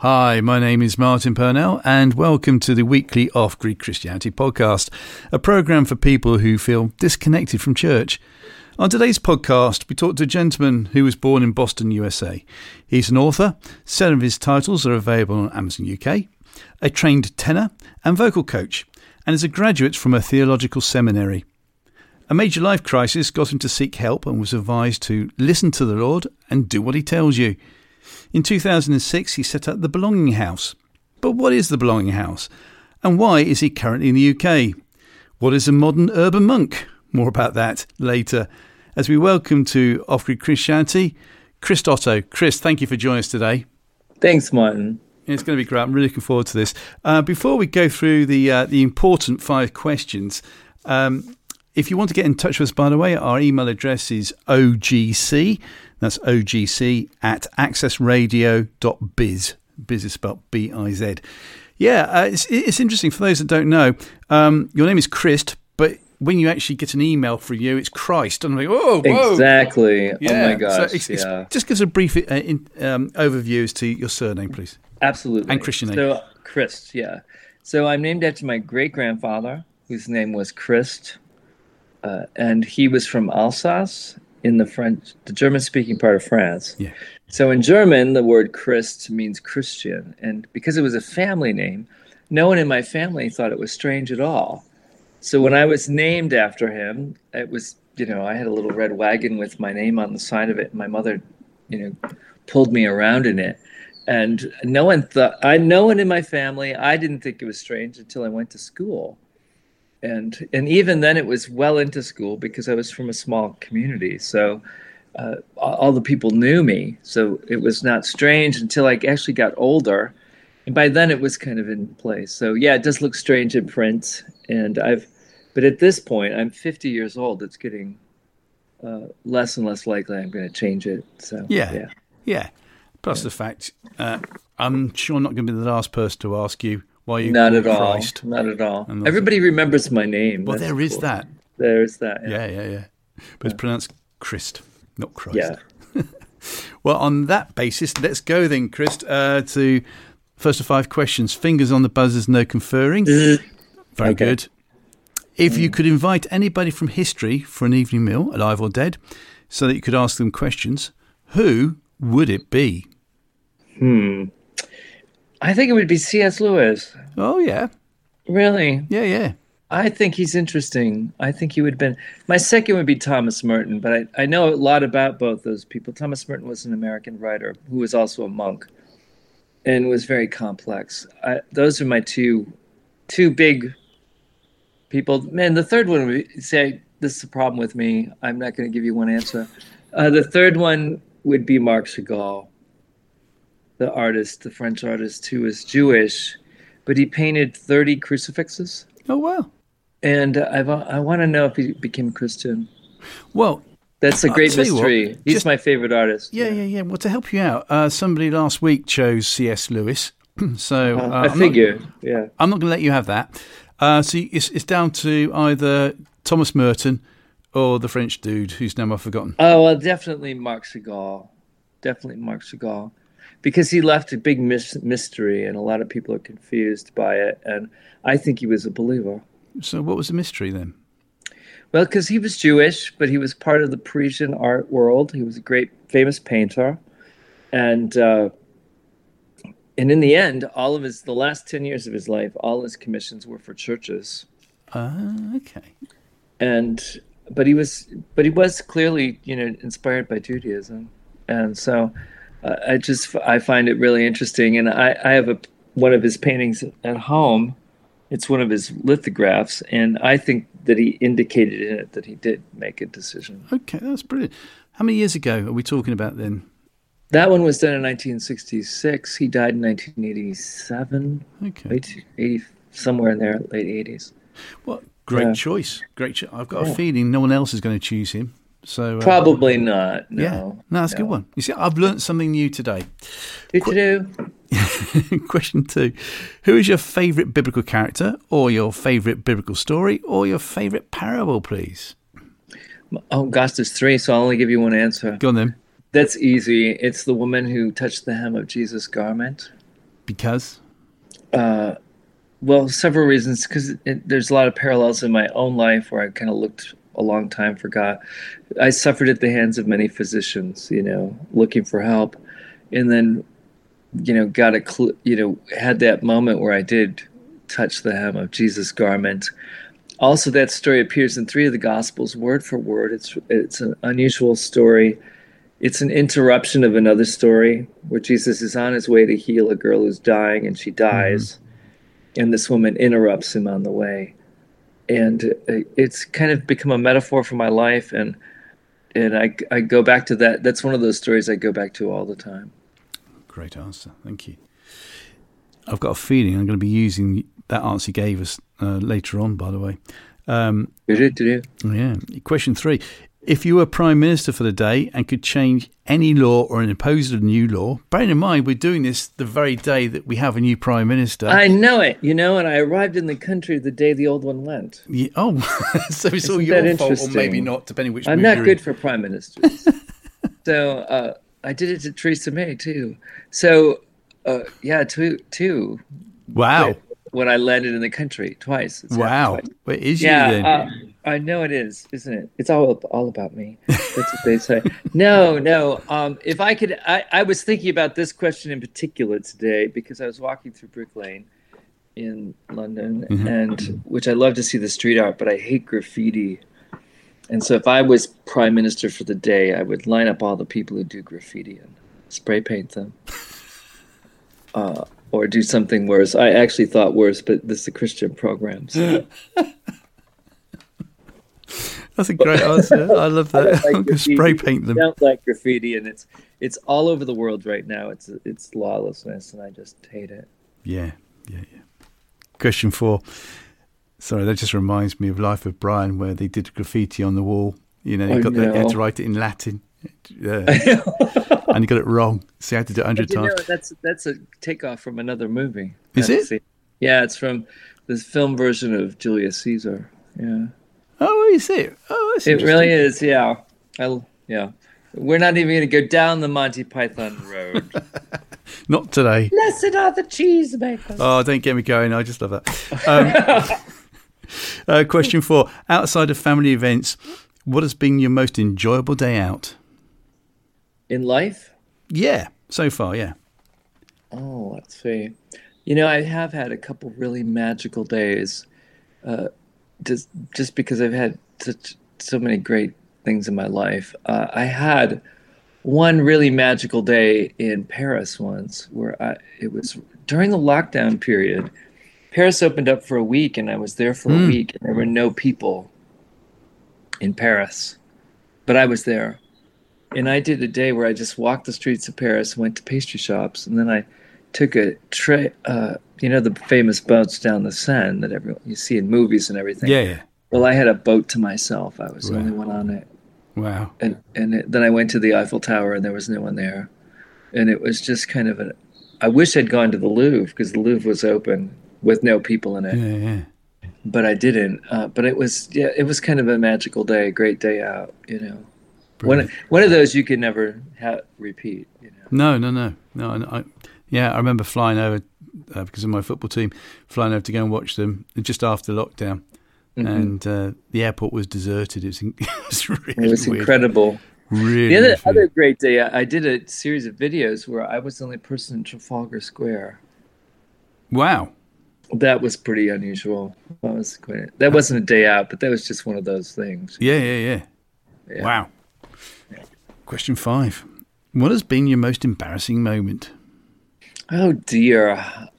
Hi, my name is Martin Purnell and welcome to the weekly Off Grid Christianity podcast, a programme for people who feel disconnected from church. On today's podcast, we talk to a gentleman who was born in Boston, USA. He's an author, 7 of his titles are available on Amazon UK, a trained tenor and vocal coach, and is a graduate from a theological seminary. A major life crisis got him to seek help and was advised to listen to the Lord and do what he tells you. In 2006, he set up the Belonging House. But what is the Belonging House? And why is he currently in the UK? What is a modern urban monk? More about that later. As we welcome to Off-Grid Christianity, Chris Otto. Chris, thank you for joining us today. Thanks, Martin. It's going to be great. I'm really looking forward to this. Before we go through the important 5 questions, if you want to get in touch with us, by the way, our email address is ogc, that's ogc at accessradio.biz. Biz is spelled B-I-Z. Yeah, it's interesting. For those that don't know, your name is Christ, but when you actually get an email from you, it's Christ. And I'm like, whoa. Exactly. Yeah. Oh, my gosh. So just give us a brief overview as to your surname, please. Absolutely. And Christian name. So, Christ, yeah. So I'm named after my great-grandfather, whose name was Christ. And he was from Alsace in the German-speaking part of France. Yeah. So in German, the word Christ means Christian. And because it was a family name, no one in my family thought it was strange at all. So when I was named after him, it was, I had a little red wagon with my name on the side of it. And my mother, pulled me around in it. And no one in my family, I didn't think it was strange until I went to school. And even then it was well into school because I was from a small community. So all the people knew me. So it was not strange until I actually got older. And by then it was kind of in place. So yeah, it does look strange in print. But at this point, I'm 50 years old. It's getting less and less likely I'm going to change it. So yeah. Plus the fact, I'm sure I'm not going to be the last person to ask you why you Not at Christ. all. Not at all. Everybody remembers my name. Well, there is that. There is that. Yeah. But it's pronounced Christ, not Christ. Yeah. Well, on that basis, let's go then, Christ, to first of 5 questions. Fingers on the buzzers, no conferring. Very good. If you could invite anybody from history for an evening meal, alive or dead, so that you could ask them questions, who would it be? I think it would be C.S. Lewis. Oh, yeah. Really? Yeah. I think he's interesting. I think he would have been... My second would be Thomas Merton, but I know a lot about both those people. Thomas Merton was an American writer who was also a monk and was very complex. Those are my two big people. Man, the third one would say, this is a problem with me. I'm not going to give you one answer. The third one would be Marc Chagall, the French artist who was Jewish, but he painted 30 crucifixes. Oh, wow. And I want to know if he became Christian. Well, that's a great mystery. He's my favorite artist. Yeah. Well, to help you out, somebody last week chose C.S. Lewis. So I figure, yeah. I'm not going to let you have that. So it's down to either Thomas Merton or the French dude whose name I've forgotten. Oh, well, definitely Marc Chagall. Because he left a big mystery, and a lot of people are confused by it. And I think he was a believer. So what was the mystery then? Well, because he was Jewish, but he was part of the Parisian art world. He was a great, famous painter. And in the end, the last 10 years of his life, all his commissions were for churches. Okay. But he was clearly, inspired by Judaism. And so I find it really interesting. And I have one of his paintings at home. It's one of his lithographs, and I think that he indicated in it that he did make a decision. Okay, that's brilliant. How many years ago are we talking about then? That one was done in 1966. He died in 1987. Okay. 80, somewhere in there, late 80s. Well, great choice. I've got a feeling no one else is going to choose him. So probably not. No. Yeah, no, that's a good one. You see, I've learnt something new today. Did you? Question 2. Who is your favourite biblical character, or your favourite biblical story, or your favourite parable, please? Oh, gosh, there's 3, so I'll only give you one answer. Go on then. That's easy. It's the woman who touched the hem of Jesus' garment. Because? Well, several reasons, because there's a lot of parallels in my own life where I kind of looked a long time for God. I suffered at the hands of many physicians, looking for help. And then, had that moment where I did touch the hem of Jesus' garment. Also, that story appears in 3 of the Gospels, word for word. It's an unusual story. It's an interruption of another story where Jesus is on his way to heal a girl who's dying, and she dies. And this woman interrupts him on the way. And it's kind of become a metaphor for my life. And I go back to that. That's one of those stories I go back to all the time. Great answer. Thank you. I've got a feeling I'm going to be using that answer you gave us later on, by the way. Did you? Yeah. Question 3. If you were Prime Minister for the day and could change any law or impose a new law, bearing in mind we're doing this the very day that we have a new Prime Minister. I know it, and I arrived in the country the day the old one went. Yeah, so it's all your fault, or maybe not, depending which I'm not good for Prime Ministers. So I did it to Theresa May, too. So, two. Wow. When I landed in the country twice. Wow. Where is you then? I know it is, isn't it? It's all about me. That's what they say. No. If I could, I was thinking about this question in particular today because I was walking through Brick Lane in London, and which I love to see the street art, but I hate graffiti. And so if I was Prime Minister for the day, I would line up all the people who do graffiti and spray paint them. Or do something worse. I actually thought worse, but this is a Christian program. So. That's a great answer. I love that. Like spray paint them. I don't like graffiti, and it's all over the world right now. It's lawlessness, and I just hate it. Yeah. Question 4. Sorry, that just reminds me of Life of Brian, where they did graffiti on the wall. They had to write it in Latin. And he got it wrong, so he had to do it 100 times. That's a takeoff from another movie. Is it? Yeah, it's from the film version of Julius Caesar. Yeah. Oh, is it? Oh, that's it really is. Yeah. We're not even going to go down the Monty Python road. Not today. Blessed are the cheesemakers. Oh, don't get me going. I just love that. Question 4. Outside of family events, what has been your most enjoyable day out? In life? Yeah, so far, yeah. Oh, let's see. I have had a couple really magical days, just because I've had so many great things in my life. I had one really magical day in Paris once, where it was during the lockdown period. Paris opened up for a week, and I was there for a week, and there were no people in Paris, but I was there. And I did a day where I just walked the streets of Paris, went to pastry shops, and then I took a tray, the famous boats down the Seine that you see in movies and everything. Yeah. Well, I had a boat to myself. I was the only one on it. Wow. And then I went to the Eiffel Tower, and there was no one there. And it was just kind of I wish I'd gone to the Louvre, because the Louvre was open with no people in it. Yeah. But I didn't. But it was kind of a magical day, a great day out, One of those you can never repeat. No. I remember flying over because of my football team, flying over to go and watch them just after lockdown, and the airport was deserted. It was really weird. Incredible. Really. The other great day, I did a series of videos where I was the only person in Trafalgar Square. Wow. That was pretty unusual. That wasn't a day out, but that was just one of those things. Yeah. Wow. Question 5. What has been your most embarrassing moment? Oh dear.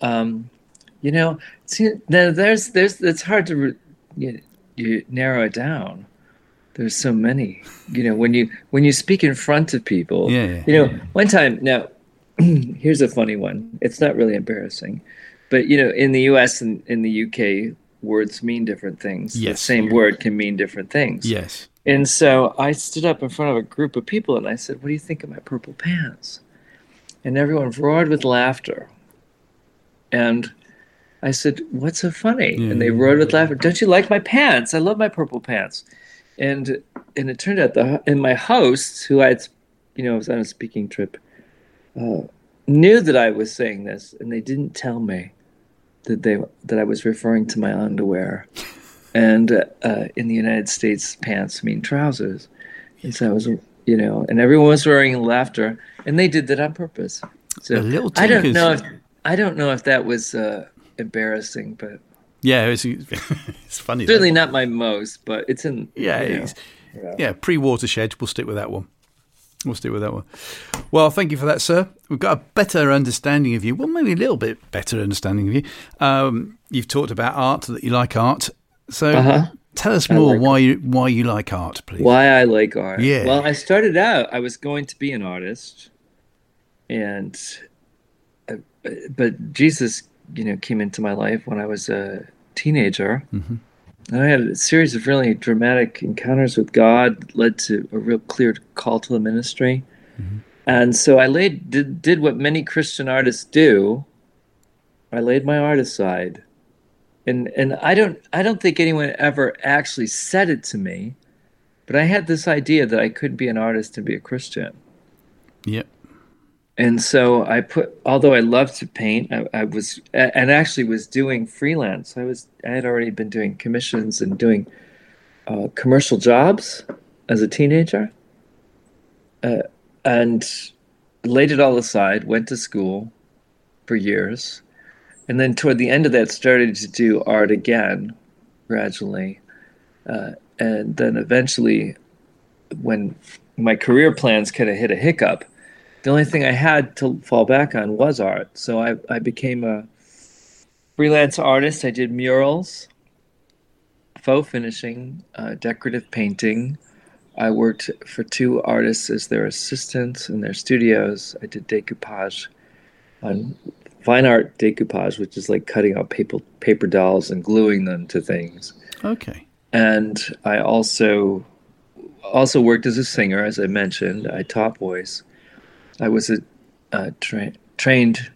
It's hard to you narrow it down. There's so many. When you speak in front of people. Yeah. One time. Now, here's a funny one. It's not really embarrassing, but in the U.S. and in the U.K., words mean different things. Yes. The same word can mean different things. Yes. And so I stood up in front of a group of people and I said, "What do you think of my purple pants?" And everyone roared with laughter. And I said, "What's so funny?" And they roared with laughter. "Don't you like my pants? I love my purple pants." And it turned out my host, who I was on a speaking trip, knew that I was saying this, and they didn't tell me that I was referring to my underwear. And in the United States, pants mean trousers. And so I was, and everyone was roaring laughter, and they did that on purpose. So A little I don't tinkers. know if that was embarrassing, but Yeah, it's funny. though. certainly not my most. But it's in Pre-watershed. We'll stick with that one. Well, thank you for that, sir. We've got a better understanding of you. Well, maybe a little bit better understanding of you. You've talked about art, that you like art. So tell us more why you like art, please. Why I like art. Yeah. Well, I started out, I was going to be an artist, but Jesus, came into my life when I was a teenager. Mm-hmm. And I had a series of really dramatic encounters with God, led to a real clear call to the ministry. Mm-hmm. And so I did what many Christian artists do. I laid my art aside. And I don't think anyone ever actually said it to me, but I had this idea that I could be an artist and be a Christian. Yep. And so although I loved to paint, I was doing freelance. I had already been doing commissions and doing commercial jobs as a teenager, and laid it all aside, went to school for years. And then toward the end of that, started to do art again, gradually. And then eventually, when my career plans kind of hit a hiccup, the only thing I had to fall back on was art. So I became a freelance artist. I did murals, faux finishing, decorative painting. I worked for 2 artists as their assistants in their studios. I did decoupage on fine art decoupage, which is like cutting out paper dolls and gluing them to things. Okay. And I also worked as a singer, as I mentioned. I taught voice. I was a trained,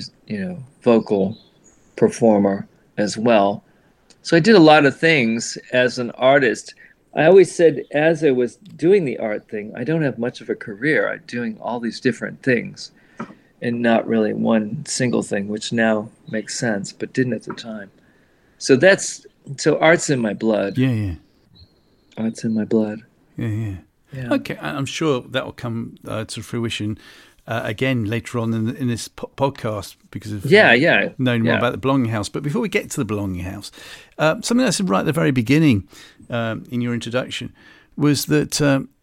vocal performer as well. So I did a lot of things as an artist. I always said, as I was doing the art thing, I don't have much of a career. I'm doing all these different things, and not really one single thing, which now makes sense, but didn't at the time. So art's in my blood. Yeah. Art's in my blood. Yeah. Okay, I'm sure that will come to fruition again later on in this podcast because of knowing more about the Belonging House. But before we get to the Belonging House, something I said right at the very beginning in your introduction was that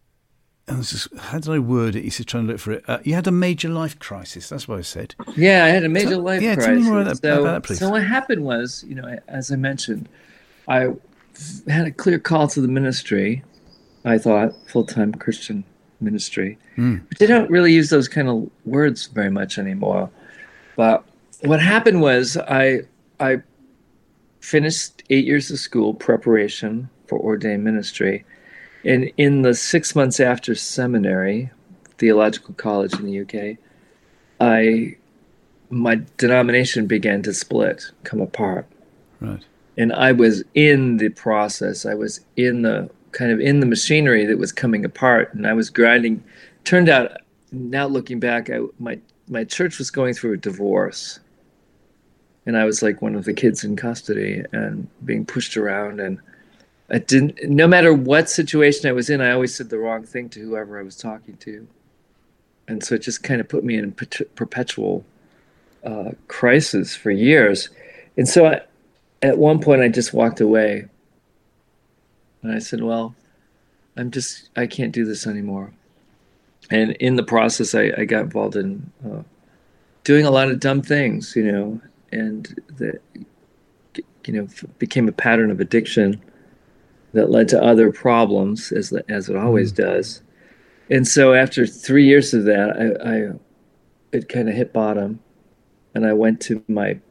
how did I word it? He's trying to look for it. You had a major life crisis. That's what I said. Yeah, I had a major life crisis. Tell me more about that, please. So what happened was, as I mentioned, I had a clear call to the ministry. I thought full-time Christian ministry. But they don't really use those kind of words very much anymore. But what happened was I finished 8 years of school preparation for ordained ministry. And in the 6 months after seminary, theological college in the UK, my denomination began to split, come apart. Right. And I was in the process. I was in the machinery that was coming apart, and I was grinding. Turned out, now looking back, my church was going through a divorce, and I was like one of the kids in custody and being pushed around. And no matter what situation I was in, I always said the wrong thing to whoever I was talking to, and so it just kind of put me in perpetual crisis for years. And so at one point, I just walked away. And I said, well, I can't do this anymore. And in the process, I got involved in doing a lot of dumb things, and that, became a pattern of addiction that led to other problems, as it always does. And so after 3 years of that, it kind of hit bottom, and I went to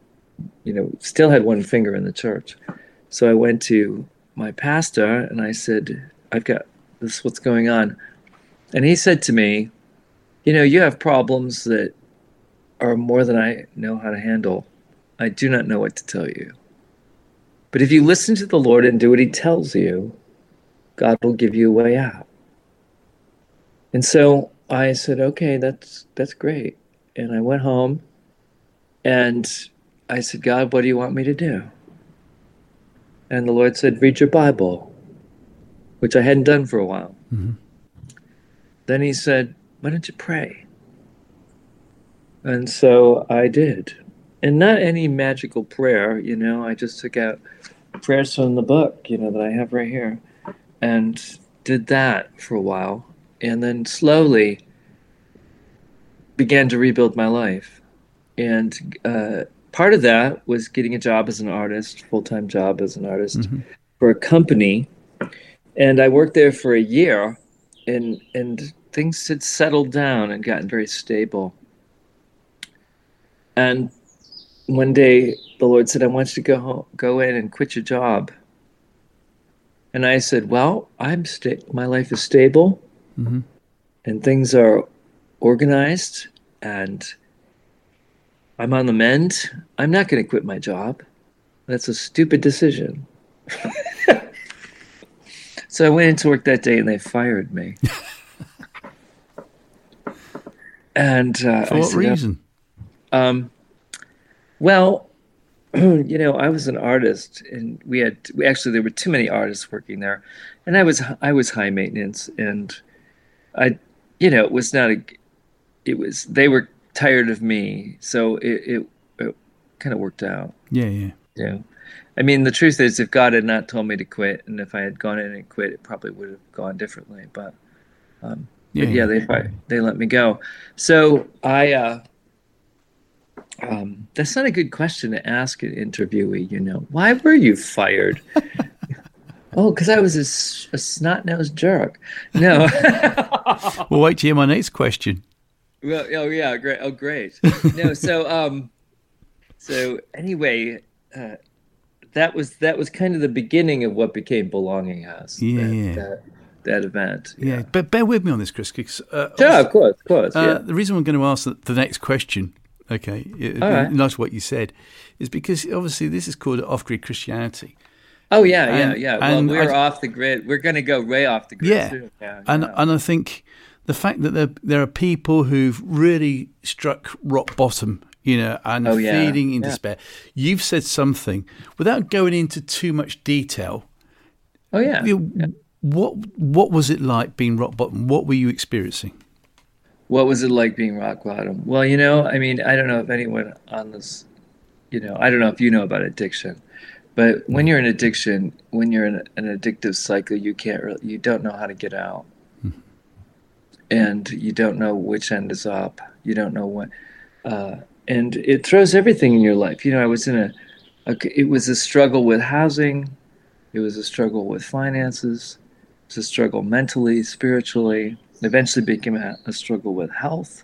still had one finger in the church. So I went to my pastor and I said, I've got this, what's going on? And he said to me, you have problems that are more than I know how to handle. I do not know what to tell you. But if you listen to the Lord and do what he tells you, God will give you a way out. And so I said, okay, that's great. And I went home and I said, God, what do you want me to do? And the Lord said, read your Bible, which I hadn't done for a while. Mm-hmm. Then he said, why don't you pray? And so I did. And not any magical prayer, I just took out prayers from the book, that I have right here, and did that for a while. And then slowly began to rebuild my life. And part of that was getting a job as an artist, full-time job as an artist mm-hmm. for a company. And I worked there for a year, and things had settled down and gotten very stable. And one day the Lord said, I want you to go in and quit your job. And I said, well, my life is stable mm-hmm. and things are organized and I'm on the mend. I'm not going to quit my job. That's a stupid decision. So I went into work that day and they fired me. And for what reason? Well, I was an artist, and there were too many artists working there, and I was high maintenance, and it was not they were tired of me, so it kind of worked out. Yeah. I mean, the truth is, if God had not told me to quit, and if I had gone in and quit, it probably would have gone differently. But they let me go. So that's not a good question to ask an interviewee. Why were you fired? Oh, because I was a snot-nosed jerk. No. Well, wait to hear my next question. Well, oh yeah, great. Oh, great. No, so anyway, that was kind of the beginning of what became Belonging House. That event. Yeah, but bear with me on this, Chris. Because, of course. The reason I'm going to ask the next question, okay, nice what you said, is because obviously this is called off-grid Christianity. Oh yeah. Well, we're off the grid. We're going to go way off the grid soon. Yeah. And I think the fact that there are people who've really struck rock bottom, and feeling in despair. You've said something without going into too much detail. Oh yeah. What was it like being rock bottom? What were you experiencing? What was it like being rock bottom? Well, I mean, I don't know if anyone on this, I don't know if you know about addiction, but when you're in addiction, when you're in an addictive cycle, you don't know how to get out. Mm-hmm. And you don't know which end is up. You don't know what, and it throws everything in your life. I was it was a struggle with housing. It was a struggle with finances. It was a struggle mentally, spiritually. It eventually became a struggle with health.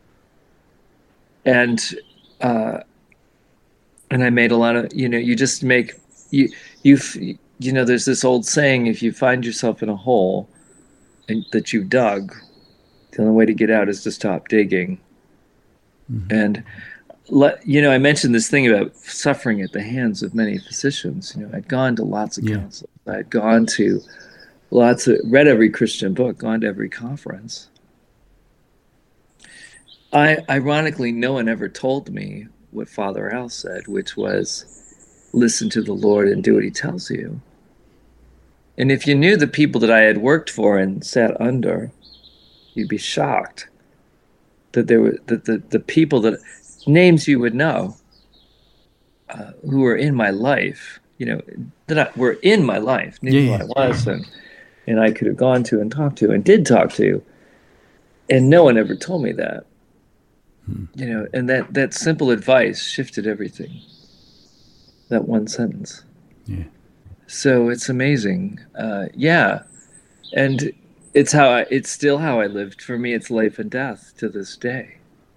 And I made a lot of, you just make, there's this old saying, if you find yourself in a hole that you've dug, the only way to get out is to stop digging. Mm-hmm. And, I mentioned this thing about suffering at the hands of many physicians. I'd gone to lots of counselors. I'd gone to read every Christian book, gone to every conference. Ironically, no one ever told me what Father Al said, which was, listen to the Lord and do what he tells you. And if you knew the people that I had worked for and sat under, you'd be shocked that the people that names you would know who were in my life, that were in my life, knew who I was, and I could have gone to and talked to and did talk to, and no one ever told me that. And that simple advice shifted everything. That one sentence. Yeah. So it's amazing. And it's still how I lived. For me, it's life and death to this day.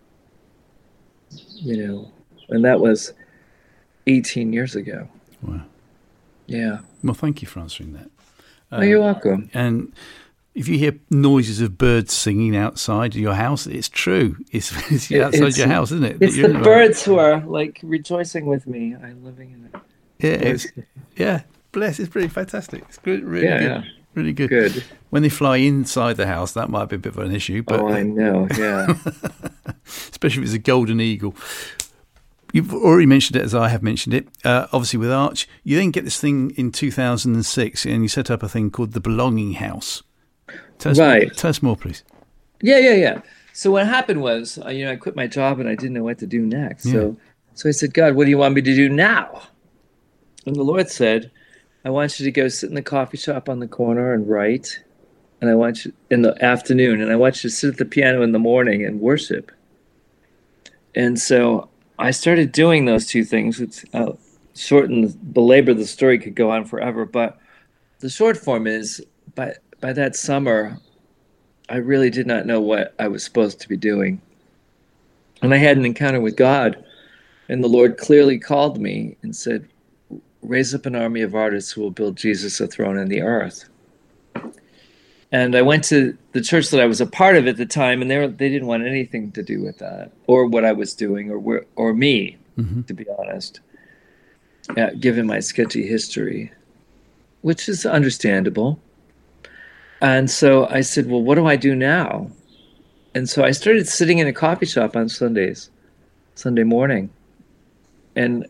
And that was 18 years ago. Wow. Yeah. Well, thank you for answering that. You're welcome. And if you hear noises of birds singing outside your house, it's true. It's outside your house, isn't it? It's the birds who are like rejoicing with me. I'm living in it. Yeah, bless. It's pretty fantastic. It's good, really good. Yeah. Really good. Good. When they fly inside the house, that might be a bit of an issue. But, I know, yeah. especially if it's a golden eagle. You've already mentioned it, as I have mentioned it. Obviously, with Arch, you then get this thing in 2006, and you set up a thing called the Belonging House. Tell us more, please. Yeah. So what happened was, I quit my job and I didn't know what to do next. Yeah. So I said, God, what do you want me to do now? And the Lord said, I want you to go sit in the coffee shop on the corner and write. And I want you in the afternoon, and I want you to sit at the piano in the morning and worship. And so I started doing those two things. It's belabor the story could go on forever, but the short form is by that summer, I really did not know what I was supposed to be doing. And I had an encounter with God, and the Lord clearly called me and said, raise up an army of artists who will build Jesus a throne in the earth. And I went to the church that I was a part of at the time, and they didn't want anything to do with that, or what I was doing, or me, to be honest, given my sketchy history, which is understandable. And so I said, well, what do I do now? And so I started sitting in a coffee shop on Sunday morning, and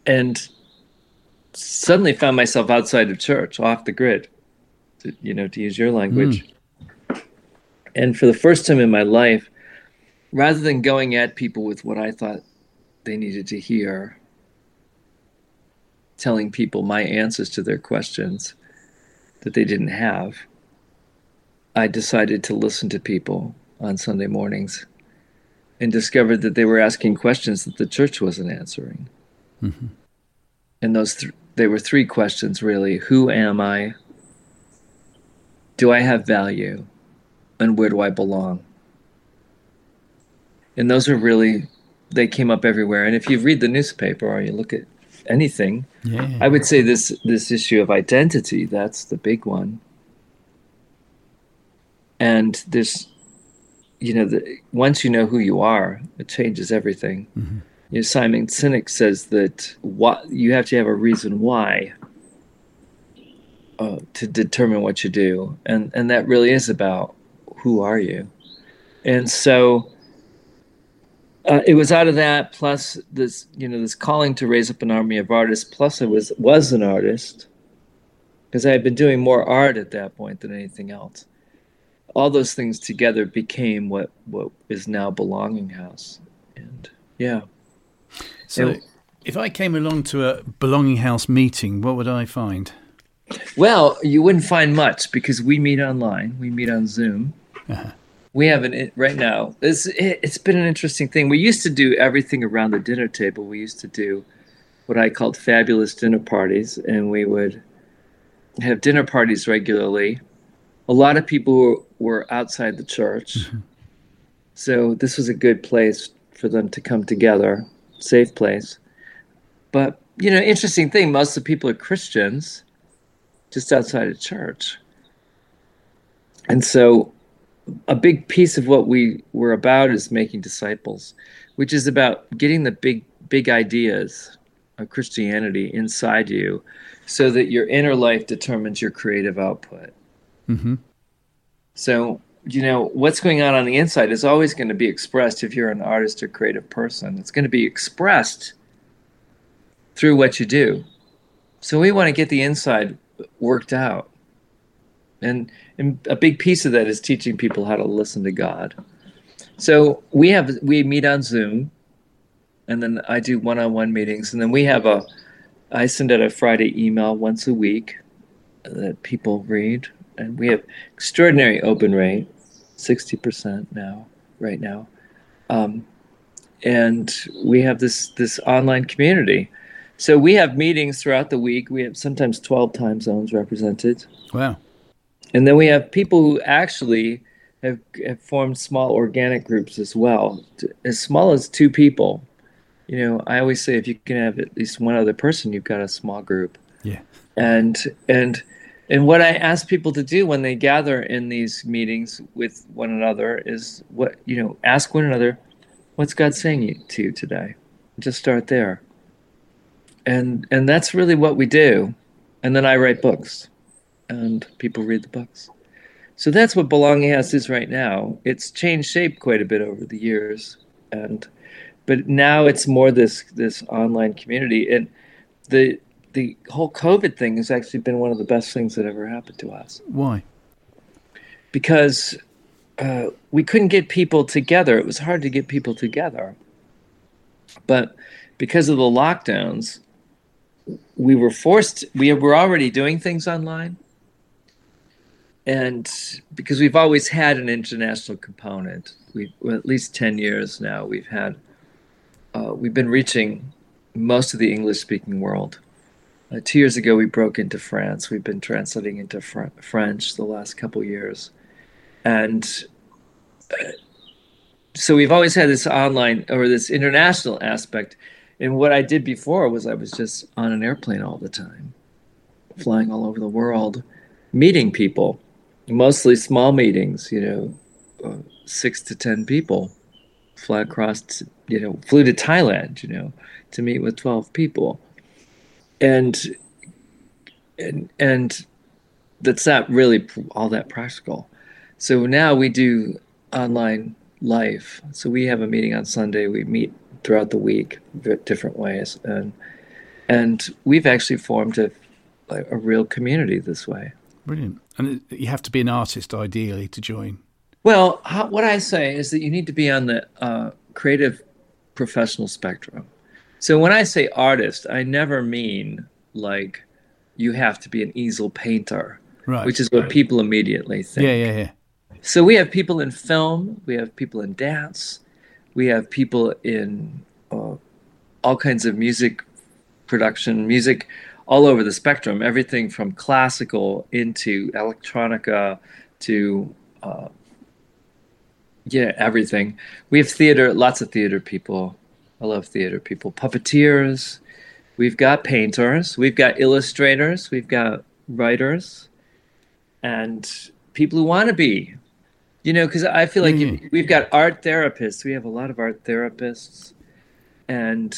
suddenly found myself outside of church, off the grid. To use your language. And for the first time in my life, rather than going at people with what I thought they needed to hear, telling people my answers to their questions that they didn't have, I decided to listen to people on Sunday mornings and discovered that they were asking questions that the church wasn't answering. Mm-hmm. And they were three questions, really. Who am I? Do I have value? And where do I belong? And those are really, they came up everywhere. And if you read the newspaper or you look at anything, I would say this issue of identity, that's the big one. And there's, once you know who you are, it changes everything. Mm-hmm. Simon Sinek says that you have to have a reason why to determine what you do, and that really is about who are you. And so it was out of that, plus this calling to raise up an army of artists, plus I was an artist, because I had been doing more art at that point than anything else. All those things together became what is now Belonging House. And so if I came along to a Belonging House meeting, what would I find? Well, you wouldn't find much, because we meet online. We meet on Zoom. Uh-huh. We have right now. It's been an interesting thing. We used to do everything around the dinner table. We used to do what I called fabulous dinner parties, and we would have dinner parties regularly. A lot of people were outside the church, mm-hmm. So this was a good place for them to come together, safe place. But, interesting thing, most of the people are Christians, just outside of church. And so a big piece of what we were about is making disciples, which is about getting the big ideas of Christianity inside you so that your inner life determines your creative output. Mm-hmm. So, what's going on the inside is always going to be expressed if you're an artist or creative person. It's going to be expressed through what you do. So we want to get the inside worked out. And a big piece of that is teaching people how to listen to God. So we meet on Zoom, and then I do one-on-one meetings, and then I send out a Friday email once a week that people read, and we have extraordinary open rate, 60% right now. And we have this online community. So we have meetings throughout the week. We have sometimes 12 time zones represented. Wow. And then we have people who actually have formed small organic groups as well, as small as 2 people. I always say if you can have at least one other person, you've got a small group. Yeah. And what I ask people to do when they gather in these meetings with one another is ask one another, what's God saying to you today? Just start there. And that's really what we do. And then I write books. and people read the books. So that's what Belonging House is right now. It's changed shape quite a bit over the years, but now it's more this online community. And the whole COVID thing has actually been one of the best things that ever happened to us. Why? Because we couldn't get people together. It was hard to get people together. But because of the lockdowns, we were already doing things online. And because we've always had an international component, at least 10 years now, we've been reaching most of the English-speaking world. 2 years ago, we broke into France. We've been translating into French the last couple of years. And so we've always had this online or this international aspect. And what I did before was I was just on an airplane all the time, flying all over the world, meeting people, mostly small meetings, 6 to 10 people. Flew to Thailand, to meet with 12 people. And that's not really all that practical. So now we do online life. So we have a meeting on Sunday. We meet throughout the week, different ways, and we've actually formed a real community this way. Brilliant. And you have to be an artist, ideally, to join. Well, what I say is that you need to be on the creative professional spectrum. So when I say artist, I never mean like you have to be an easel painter, right, which is what people immediately think. Yeah. So we have people in film, we have people in dance, we have people in all kinds of music production, music all over the spectrum, everything from classical into electronica to everything. We have theater, lots of theater people. I love theater people. Puppeteers. We've got painters. We've got illustrators. We've got writers. And people who want to be. Because I feel like we've got art therapists. We have a lot of art therapists. And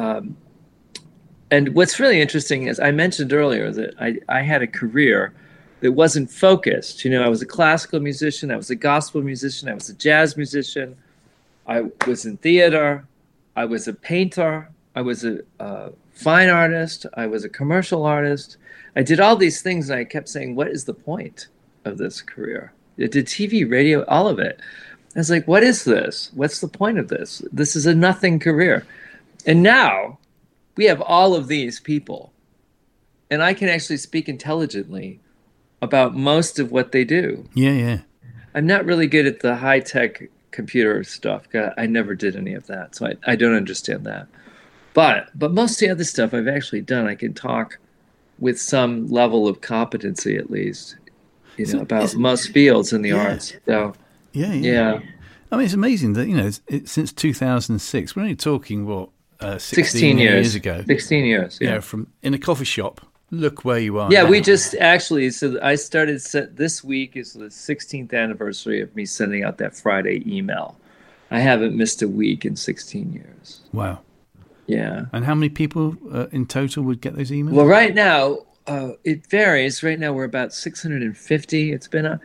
what's really interesting is I mentioned earlier that I had a career that wasn't focused. I was a classical musician. I was a gospel musician. I was a jazz musician. I was in theater. I was a painter. I was a fine artist. I was a commercial artist. I did all these things, and I kept saying, what is the point of this career? I did TV, radio, all of it. I was like, what is this? What's the point of this? This is a nothing career. And now we have all of these people, and I can actually speak intelligently about most of what they do. Yeah. I'm not really good at the high-tech computer stuff. I never did any of that, so I don't understand that. But most of the other stuff I've actually done. I can talk with some level of competency, at least, about most fields in the arts. So yeah. I mean, it's amazing that since 2006, we're only talking 16 years ago. 16 years. Yeah, from in a coffee shop. Look where you are. Yeah, now. we just actually. So I started. This week is the 16th anniversary of me sending out that Friday email. I haven't missed a week in 16 years. Wow. Yeah. And how many people in total would get those emails? Well, right now it varies. Right now we're about 650. It's been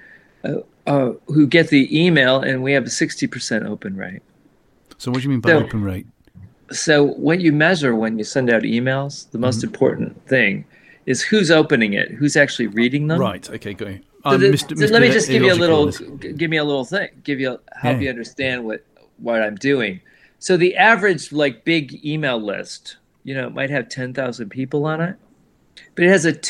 who get the email, and we have a 60% open rate. So what do you mean by open rate? So what you measure when you send out emails, the most important thing is who's opening it, who's actually reading them. Right. Okay. Go ahead. So let me just give me a little thing. Help you understand what I'm doing. So the average big email list, it might have 10,000 people on it, but it has a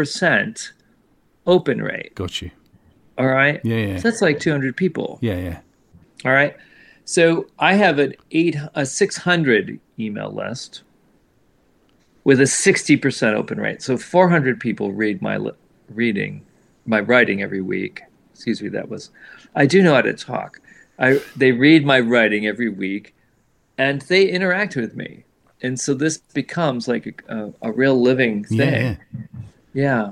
2% open rate. Got you. All right. Yeah. So that's like 200 people. Yeah. All right. So I have a 600 email list with a 60% open rate. So 400 people read my writing every week. Excuse me, I do know how to talk. They read my writing every week, and they interact with me. And so this becomes like a real living thing. Yeah.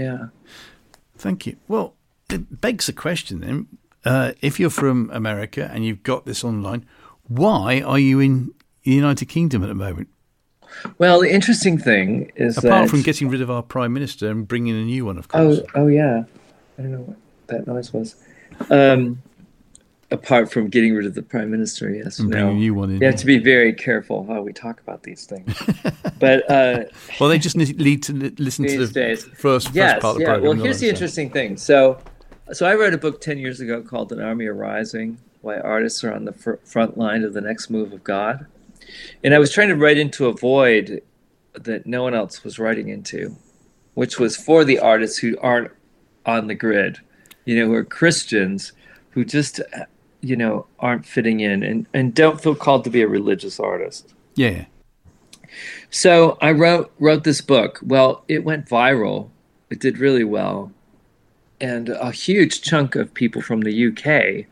Thank you. Well, it begs the question then, if you're from America and you've got this online, why are you in the United Kingdom at the moment? Well, the interesting thing is Apart that from getting rid of our Prime Minister and bringing a new one, of course. oh yeah, I don't know what that noise was. Um, Apart from getting rid of the Prime Minister, yes, And bringing a new one in. You have to be very careful how we talk about these things. But well, they just need to listen to the first part of the program. Well, here's the interesting thing. So I wrote a book 10 years ago called An Army Arising: Why Artists Are on the Front Line of the Next Move of God. And I was trying to write into a void that no one else was writing into, which was for the artists who aren't on the grid, who are Christians, who just, aren't fitting in and don't feel called to be a religious artist. Yeah. So I wrote this book. Well, it went viral. It did really well. And a huge chunk of people from the UK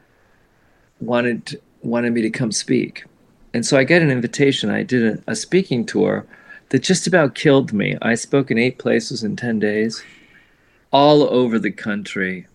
wanted me to come speak. And so I got an invitation. I did a speaking tour that just about killed me. I spoke in 8 places in 10 days, all over the country.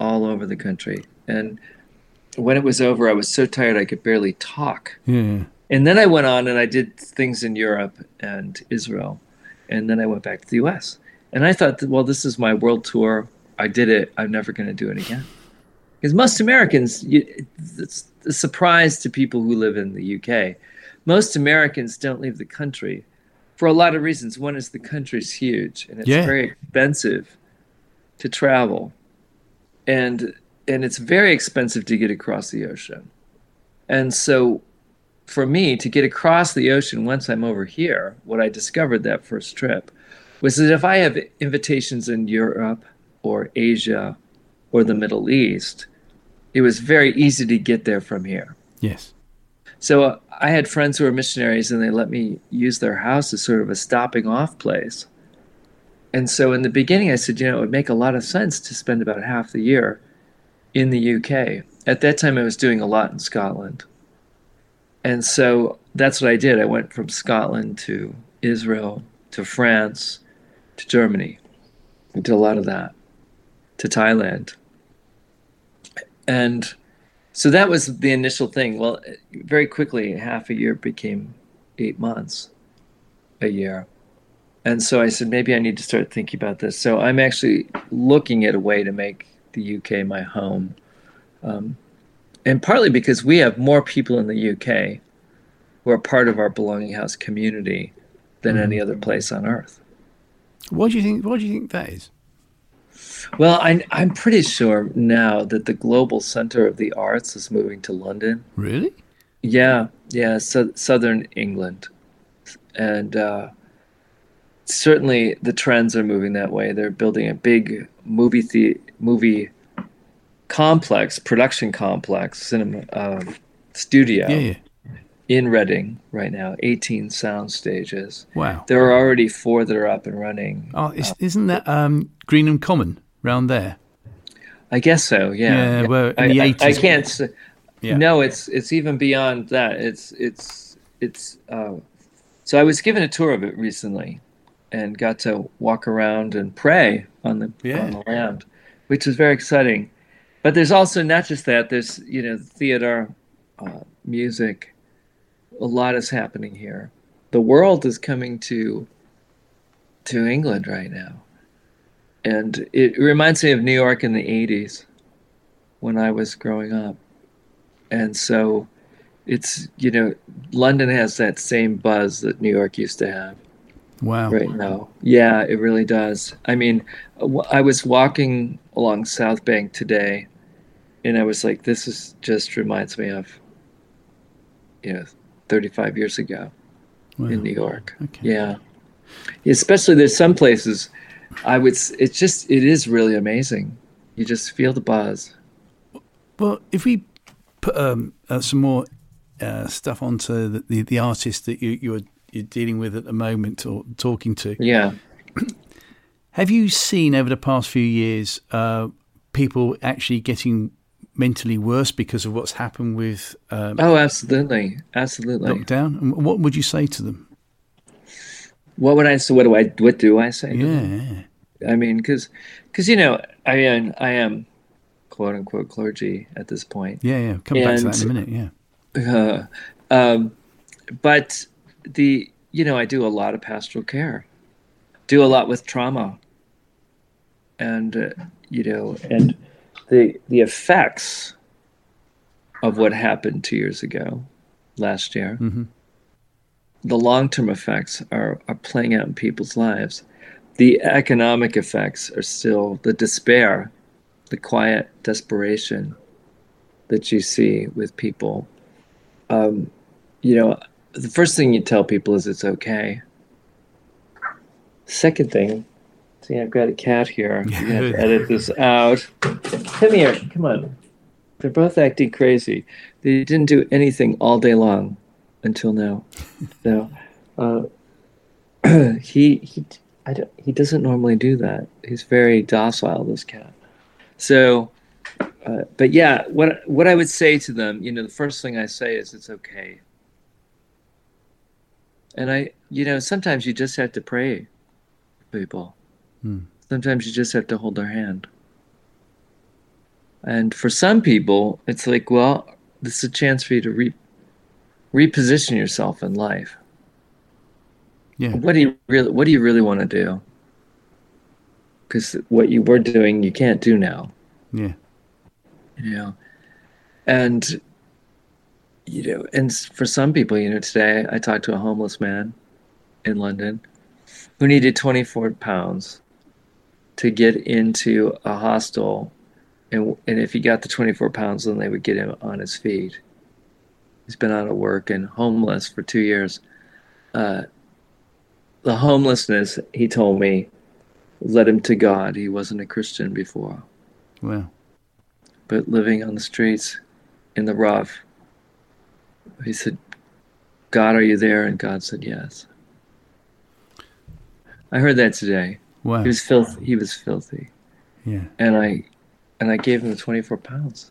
And when it was over, I was so tired I could barely talk. Yeah. And then I went on and I did things in Europe and Israel. And then I went back to the US. And I thought, well, this is my world tour. I did it. I'm never going to do it again. Because most Americans, it's a surprise to people who live in the UK. Most Americans don't leave the country for a lot of reasons. One is the country's huge and it's very expensive to travel. And it's very expensive to get across the ocean. And so for me to get across the ocean once I'm over here, what I discovered that first trip was that if I have invitations in Europe or Asia or the Middle East, it was very easy to get there from here. Yes. So I had friends who were missionaries and they let me use their house as sort of a stopping off place. And so in the beginning I said, it would make a lot of sense to spend about half the year in the UK. At that time I was doing a lot in Scotland. And so that's what I did. I went from Scotland to Israel, to France, to Germany. I did a lot of that, to Thailand. And so that was the initial thing. Well, very quickly, half a year became 8 months, a year. And so I said, maybe I need to start thinking about this. So I'm actually looking at a way to make the UK my home. And partly because we have more people in the UK who are part of our Belonging House community than any other place on earth. What do you think that is? Well, I'm pretty sure now that the global center of the arts is moving to London. Really? Yeah. So, southern England. And certainly the trends are moving that way. They're building a big movie complex, production complex, cinema studio in Reading right now, 18 sound stages. Wow. There are already 4 that are up and running. Oh, isn't that Greenham Common round there? I guess so, yeah. Yeah, well, in the 80s. I can't say. Yeah. No, it's even beyond that. It's so I was given a tour of it recently and got to walk around and pray on the land, which was very exciting. But there's also not just that. There's theater, music. A lot is happening here. The world is coming to England right now, and it reminds me of New York in the '80s when I was growing up. And so it's London has that same buzz that New York used to have. Wow. Right now, yeah, it really does. I mean, I was walking along South Bank today. And I was like, just reminds me of, 35 years ago in New York. Okay. Yeah. Especially there's some places it is really amazing. You just feel the buzz. Well, if we put some more stuff onto the artist that you're dealing with at the moment or talking to. Yeah. Have you seen over the past few years people actually getting mentally worse because of what's happened with absolutely lockdown? And what would you say to them? What would I say? What do I say? Yeah. I mean, because I am quote unquote clergy at this point. Yeah. Come back to that in a minute. Yeah. But I do a lot of pastoral care, do a lot with trauma, and and the effects of what happened 2 years ago, last year, the long-term effects are playing out in people's lives. The economic effects are still the despair, the quiet desperation that you see with people. The first thing you tell people is it's okay. Second thing, see, I've got a cat here. You have to edit this out. Come here, come on. They're both acting crazy. They didn't do anything all day long until now. So, he doesn't normally do that. He's very docile, this cat. So, but yeah, what I would say to them, the first thing I say is it's okay. And sometimes you just have to pray for people. Sometimes you just have to hold their hand. And for some people, it's like, well, this is a chance for you to reposition yourself in life. Yeah. What do you really want to do? Because what you were doing, you can't do now. Yeah. And for some people, today I talked to a homeless man in London who needed 24 pounds to get into a hostel. And if he got the 24 pounds, then they would get him on his feet. He's been out of work and homeless for 2 years. The homelessness, he told me, led him to God. He wasn't a Christian before. Wow. But living on the streets in the rough, he said, God, are you there? And God said, yes. I heard that today. Wow. He was filthy. Yeah. And I gave him the 24 pounds.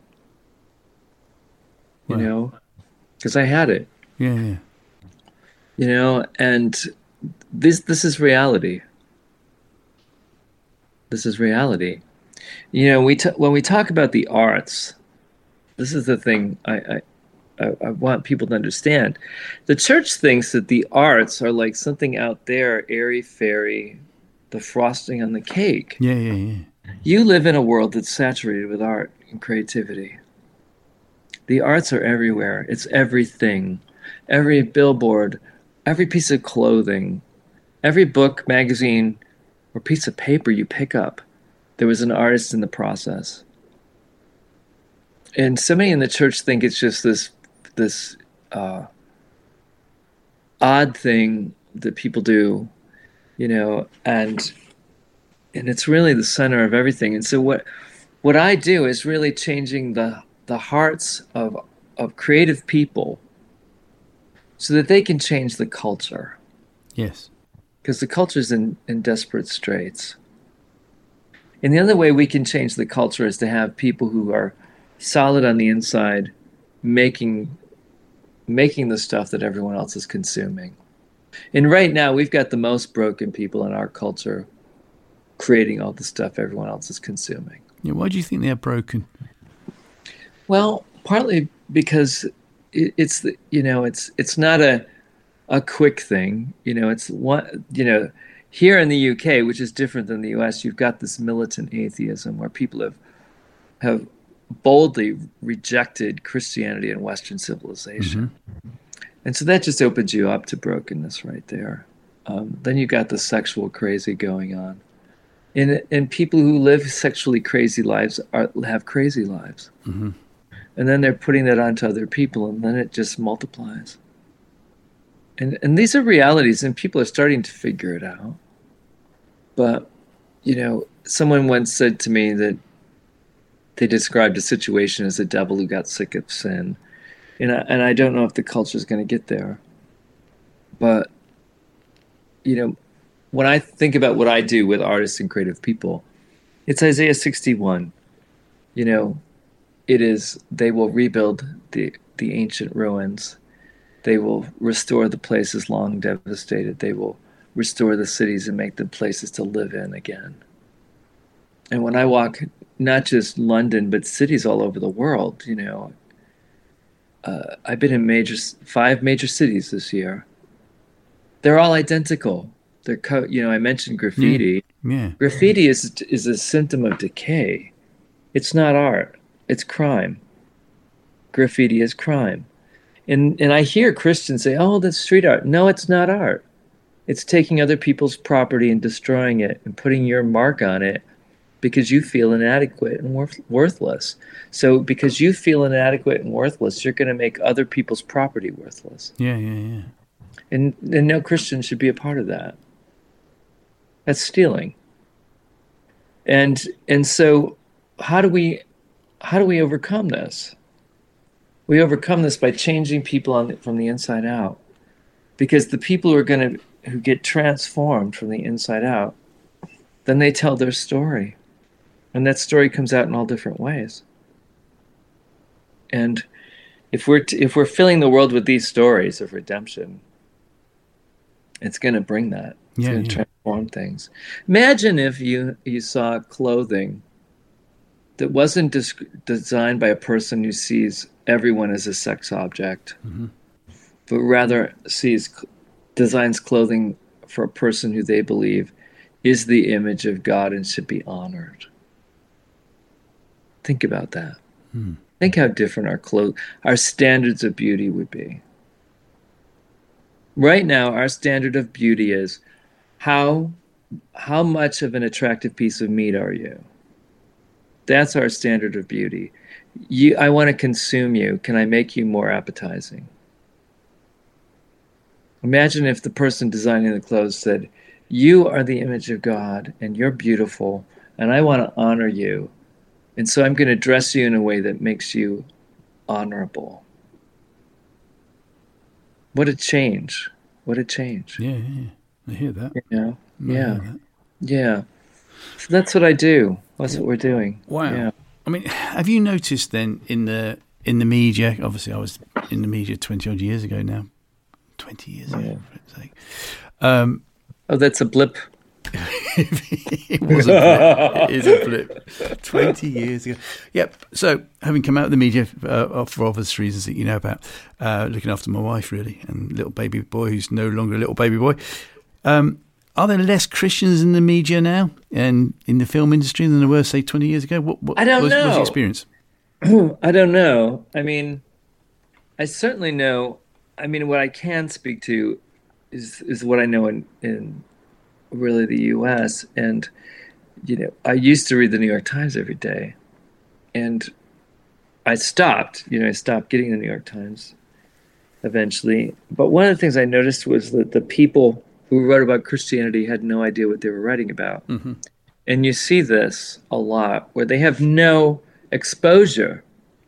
Wow. Because I had it. Yeah, yeah. And this is reality. This is reality. When we talk about the arts, this is the thing I want people to understand. The church thinks that the arts are like something out there, airy-fairy, the frosting on the cake. Yeah. You live in a world that's saturated with art and creativity. The arts are everywhere. It's everything. Every billboard, every piece of clothing, every book, magazine, or piece of paper you pick up, there was an artist in the process. And so many in the church think it's just this odd thing that people do, and it's really the center of everything. And so what I do is really changing the hearts of creative people so that they can change the culture. Yes. Because the culture's in desperate straits. And the other way we can change the culture is to have people who are solid on the inside, making the stuff that everyone else is consuming. And right now, we've got the most broken people in our culture creating all the stuff everyone else is consuming. Yeah. Why do you think they're broken? Well, partly because it's not a quick thing. It's one. Here in the UK, which is different than the US, you've got this militant atheism where people have boldly rejected Christianity and Western civilization. Mm-hmm. And so that just opens you up to brokenness right there. Then you got the sexual crazy going on. And people who live sexually crazy lives have crazy lives. Mm-hmm. And then they're putting that onto other people, and then it just multiplies. And these are realities, and people are starting to figure it out. But, someone once said to me that they described a situation as a devil who got sick of sin. And I don't know if the culture is going to get there. But, when I think about what I do with artists and creative people, it's Isaiah 61. It is, they will rebuild the ancient ruins. They will restore the places long devastated. They will restore the cities and make them places to live in again. And when I walk, not just London, but cities all over the world, I've been in 5 major cities this year. They're all identical. I mentioned graffiti. Yeah. Graffiti is a symptom of decay. It's not art. It's crime. Graffiti is crime. And I hear Christians say, "Oh, that's street art." No, it's not art. It's taking other people's property and destroying it and putting your mark on it because you feel inadequate and worthless. So because you feel inadequate and worthless, you're going to make other people's property worthless. Yeah, yeah, yeah. And no Christian should be a part of that. That's stealing. And so how do we overcome this? We overcome this by changing people from the inside out. Because the people who get transformed from the inside out, then they tell their story. And that story comes out in all different ways. And if we're filling the world with these stories of redemption, it's going to bring that. It's going to transform things. Imagine if you saw clothing that wasn't designed by a person who sees everyone as a sex object, but rather designs clothing for a person who they believe is the image of God and should be honored. Think about that. Think how different our standards of beauty would be. Right now, our standard of beauty is how much of an attractive piece of meat are you? That's our standard of beauty. I want to consume you. Can I make you more appetizing? Imagine if the person designing the clothes said, "You are the image of God, and you're beautiful, and I want to honor you. And so I'm going to dress you in a way that makes you honorable." What a change. What a change. Yeah, yeah. I hear that. Yeah. So that's what I do. That's what we're doing. Wow. Yeah. I mean, have you noticed then in the media, obviously I was in the media 20 odd years ago now, 20 years ago, for its sake. Oh, that's a blip. It was a blip. It is a blip. 20 years ago. Yep. So having come out of the media for obvious reasons that you know about, looking after my wife really, and little baby boy who's no longer a little baby boy, are there less Christians in the media now and in the film industry than there were, say, 20 years ago? What I don't know. What's your experience? I don't know. I mean, I certainly know. I mean, what I can speak to is what I know in really the U.S. And, I used to read the New York Times every day. And I stopped getting the New York Times eventually. But one of the things I noticed was that the people who wrote about Christianity had no idea what they were writing about. Mm-hmm. And you see this a lot, where they have no exposure.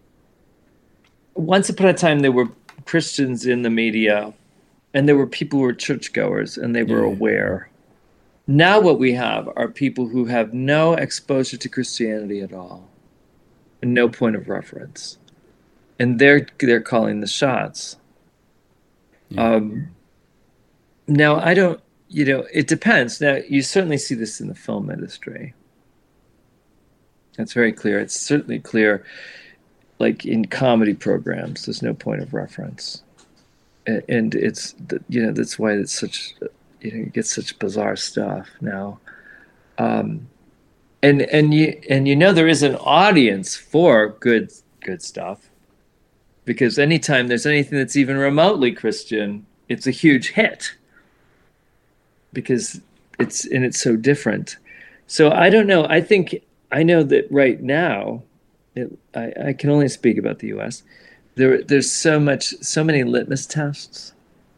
Once upon a time, there were Christians in the media, and there were people who were churchgoers, and they were aware. Now what we have are people who have no exposure to Christianity at all, and no point of reference. And they're calling the shots. Yeah. Now, I don't, it depends. Now, you certainly see this in the film industry. That's very clear. It's certainly clear, like in comedy programs, there's no point of reference. And it's, that's why it's such, you get such bizarre stuff now. And there is an audience for good stuff, because anytime there's anything that's even remotely Christian, it's a huge hit. Because it's so different. So I don't know. I know that right now, I can only speak about the U.S. There's so many litmus tests,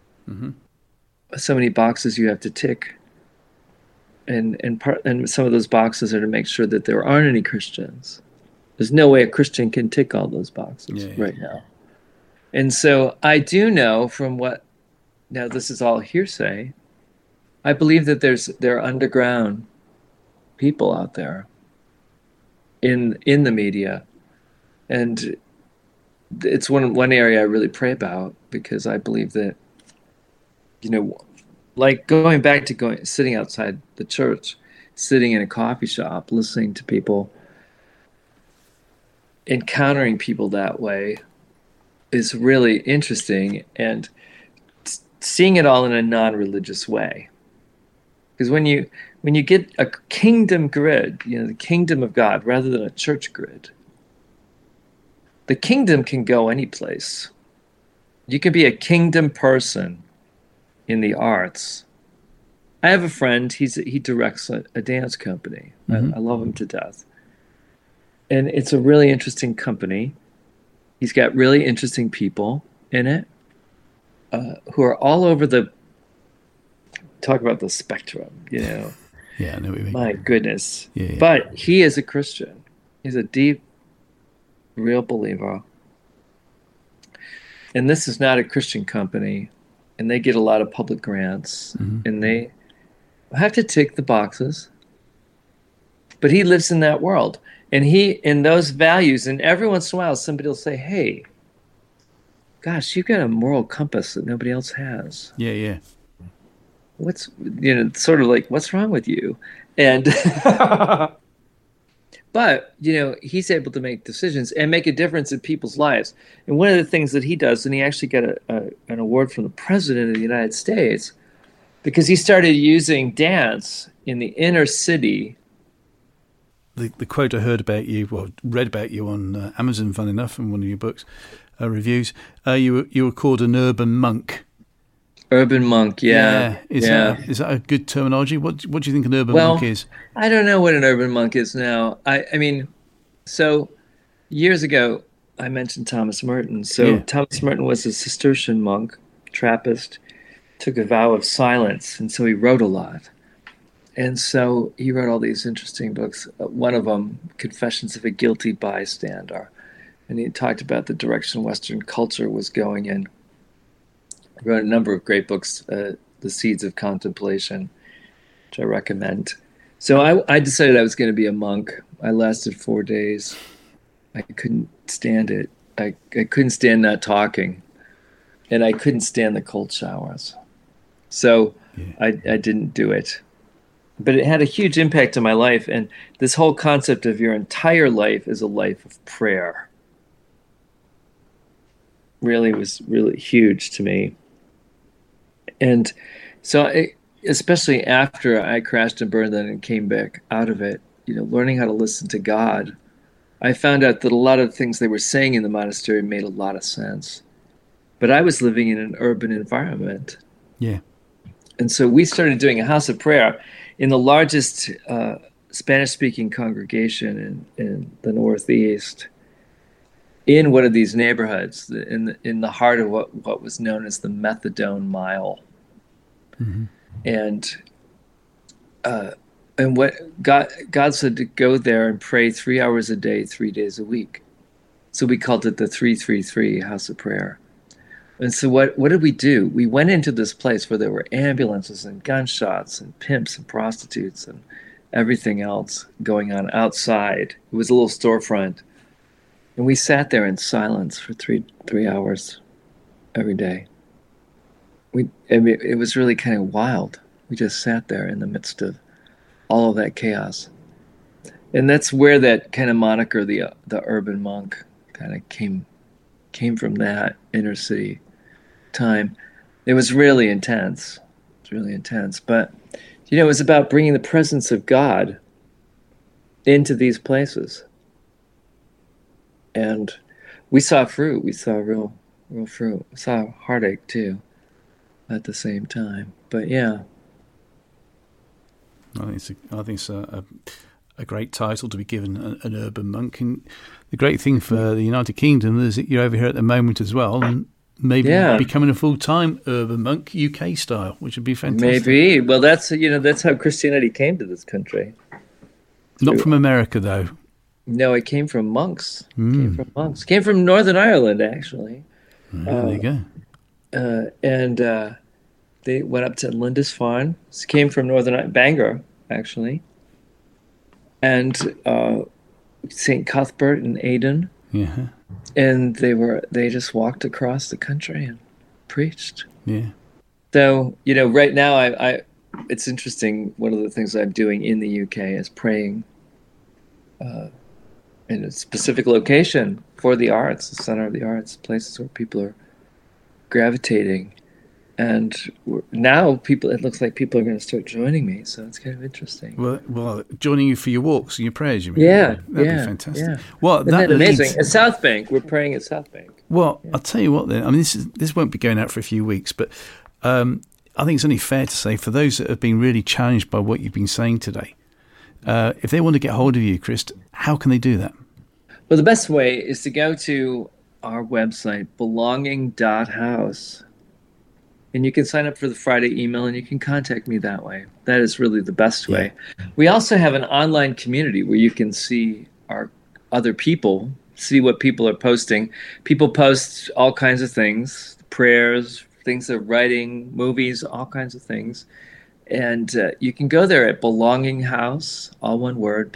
so many boxes you have to tick, and some of those boxes are to make sure that there aren't any Christians. There's no way a Christian can tick all those boxes right now. And so I do know from now this is all hearsay, I believe that there are underground people out there in the media, and it's one area I really pray about, because I believe that, like going back to sitting outside the church, sitting in a coffee shop, listening to people, encountering people that way is really interesting. And seeing it all in a non-religious way. Because when you get a kingdom grid, the kingdom of God, rather than a church grid, the kingdom can go any place. You can be a kingdom person in the arts. I have a friend, he directs a dance company. Mm-hmm. I love him to death. And it's a really interesting company. He's got really interesting people in it who are all over talk about the spectrum, Yeah, I know what you mean. My goodness. Yeah. But he is a Christian. He's a deep, real believer. And this is not a Christian company. And they get a lot of public grants. Mm-hmm. And they have to tick the boxes. But he lives in that world. And in those values, and every once in a while, somebody will say, hey, gosh, you've got a moral compass that nobody else has. Yeah. What's, sort of like, what's wrong with you? And, but, he's able to make decisions and make a difference in people's lives. And one of the things that he does, and he actually got an award from the President of the United States, because he started using dance in the inner city. The quote I heard about you, read about you on Amazon, fun enough, in one of your books, reviews, you were called an urban monk. Urban monk, yeah. Is that a good terminology? What do you think an urban monk is? I don't know what an urban monk is now. I mean, so years ago, I mentioned Thomas Merton. So Thomas Merton was a Cistercian monk, Trappist, took a vow of silence, and so he wrote a lot. And so he wrote all these interesting books. One of them, Confessions of a Guilty Bystander. And he talked about the direction Western culture was going in. He wrote a number of great books, The Seeds of Contemplation, which I recommend. So I decided I was going to be a monk. I lasted 4 days. I couldn't stand it. I couldn't stand not talking. And I couldn't stand the cold showers. So I didn't do it. But it had a huge impact on my life. And this whole concept of your entire life is a life of prayer was really huge to me. And so especially after I crashed and burned and came back out of it, learning how to listen to God, I found out that a lot of things they were saying in the monastery made a lot of sense. But I was living in an urban environment. Yeah. And so we started doing a house of prayer in the largest Spanish-speaking congregation in the Northeast, in one of these neighborhoods, in the heart of what was known as the Methadone Mile. Mm-hmm. And what God said to go there and pray 3 hours a day, 3 days a week. So we called it the 333 House of Prayer. And so what did we do? We went into this place where there were ambulances and gunshots and pimps and prostitutes and everything else going on outside. It was a little storefront. And we sat there in silence for three hours every day. It was really kind of wild. We just sat there in the midst of all of that chaos. And that's where that kind of moniker, the urban monk, kind of came from, that inner city time. It was really intense. But, it was about bringing the presence of God into these places. And we saw fruit. We saw real fruit. We saw heartache, too, at the same time. But, yeah. I think it's a great title to be given, an urban monk. And the great thing for the United Kingdom is that you're over here at the moment as well, and maybe becoming a full-time urban monk, UK style, which would be fantastic. Maybe. Well, that's how Christianity came to this country. Not from America, though. No, it came from monks. Came from Northern Ireland, actually. There you go. And they went up to Lindisfarne. Came from Bangor, actually. And St. Cuthbert and Aidan. Yeah. And they just walked across the country and preached. Yeah. So, right now I it's interesting. One of the things I'm doing in the UK is praying in a specific location for the arts, the center of the arts, places where people are gravitating. And now it looks like people are going to start joining me, so it's kind of interesting. Well, joining you for your walks and your prayers, you mean? Yeah, that'd be fantastic. Yeah. Well, Isn't that amazing? At South Bank, we're praying at South Bank. Well, I'll tell you what. Then, I mean, this won't be going out for a few weeks, but I think it's only fair to say for those that have been really challenged by what you've been saying today, if they want to get hold of you, Chris, how can they do that? Well, the best way is to go to our website, belonging.house. And you can sign up for the Friday email and you can contact me that way. That is really the best way. We also have an online community where you can see our other people, see what people are posting. People post all kinds of things, prayers, things they're writing, movies, all kinds of things. And you can go there at Belonging House, all one word,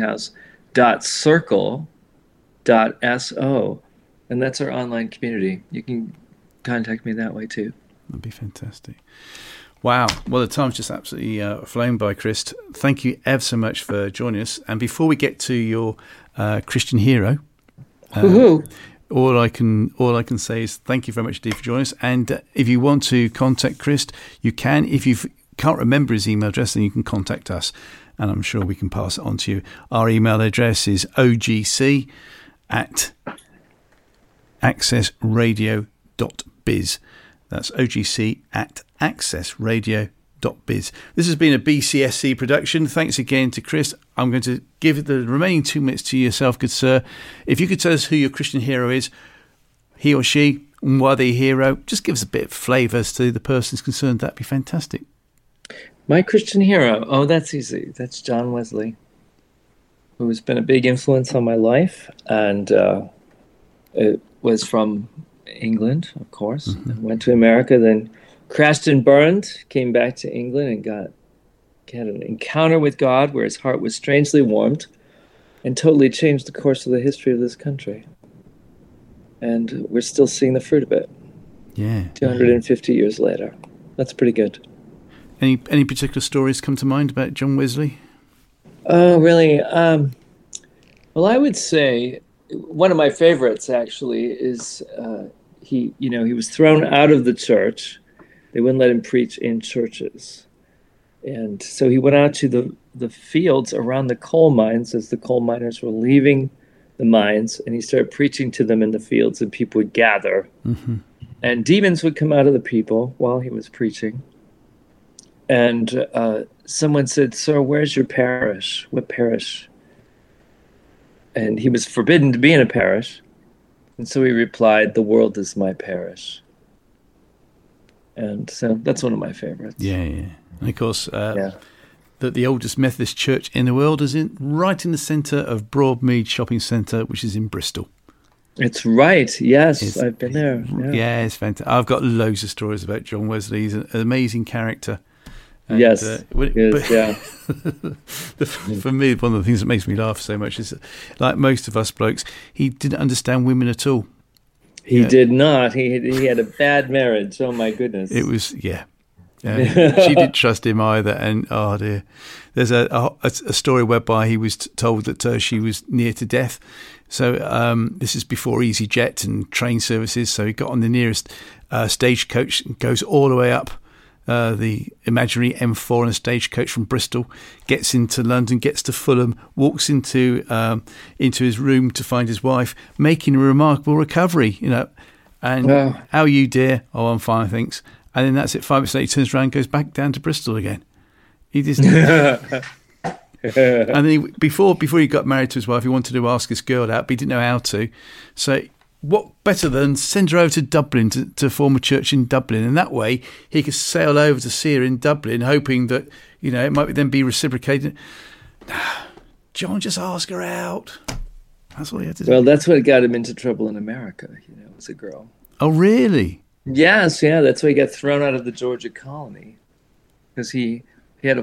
belonginghouse.circle.so. And that's our online community. You can contact me that way too. That'd be fantastic. Wow. Well, the time's just absolutely flown by, Chris. Thank you ever so much for joining us. And before we get to your Christian hero, all I can say is thank you very much indeed for joining us. And if you want to contact Chris, you can. If you can't remember his email address, then you can contact us, and I'm sure we can pass it on to you. Our email address is ogc@accessradio.biz. That's ogc@accessradio.biz. This has been a BCSC production. Thanks again to Chris. I'm going to give the remaining 2 minutes to yourself, good sir. If you could tell us who your Christian hero is, he or she, and why they're a hero, just give us a bit of flavour as to the person's concerned. That'd be fantastic. My Christian hero? Oh, that's easy. That's John Wesley, who has been a big influence on my life. And it was from England, of course, and went to America, then crashed and burned, came back to England and had an encounter with God where his heart was strangely warmed and totally changed the course of the history of this country. And we're still seeing the fruit of it. Yeah. 250 years later. That's pretty good. Any particular stories come to mind about John Wesley? Oh, really? Well, I would say one of my favorites actually is he was thrown out of the church. They wouldn't let him preach in churches. And so he went out to the fields around the coal mines as the coal miners were leaving the mines, and he started preaching to them in the fields, and people would gather. Mm-hmm. And demons would come out of the people while he was preaching. And someone said, "Sir, where's your parish? What parish?" And he was forbidden to be in a parish. And so he replied, "The world is my parish." And so that's one of my favorites. Yeah. And of course, that the oldest Methodist church in the world is right in the centre of Broadmead Shopping Centre, which is in Bristol. It's right. Yes, I've been there. Yeah, it's fantastic. I've got loads of stories about John Wesley. He's an amazing character. And, yes, for me, one of the things that makes me laugh so much is that, like most of us blokes, he didn't understand women at all. He did not. He had a bad marriage. Oh, my goodness. It was, she didn't trust him either. And, oh, dear. There's a story whereby he was told that she was near to death. So this is before EasyJet and train services. So he got on the nearest stagecoach and goes all the way up the imaginary M4 on a stagecoach from Bristol, gets into London, gets to Fulham, walks into his room to find his wife, making a remarkable recovery, And how are you, dear? Oh, I'm fine, thanks. And then that's it. 5 minutes later, he turns around and goes back down to Bristol again. He just... And then before he got married to his wife, he wanted to ask this girl out, but he didn't know how to. So what better than send her over to Dublin to form a church in Dublin, and that way he could sail over to see her in Dublin, hoping that it might then be reciprocated. John, just ask her out. That's all he had to do. Well, that's what got him into trouble in America. As a girl. Oh, really? Yes, yeah. That's why he got thrown out of the Georgia colony, because he had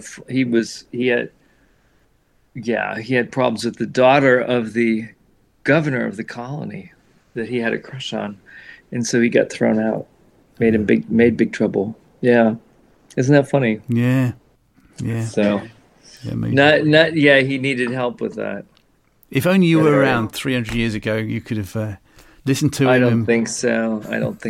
problems with the daughter of the governor of the colony that he had a crush on, and so he got thrown out. Made big trouble. Yeah, isn't that funny? Yeah. So, he needed help with that. If only you were around 300 years ago, you could have Listen to him. I don't think so.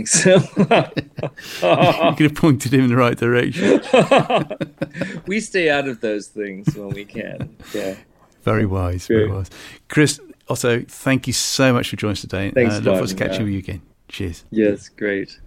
You could have pointed him in the right direction. We stay out of those things when we can. Yeah. Very wise. Very wise. Chris, also, thank you so much for joining us today. Thanks, look forward to catching with you again. Cheers. Yes, great.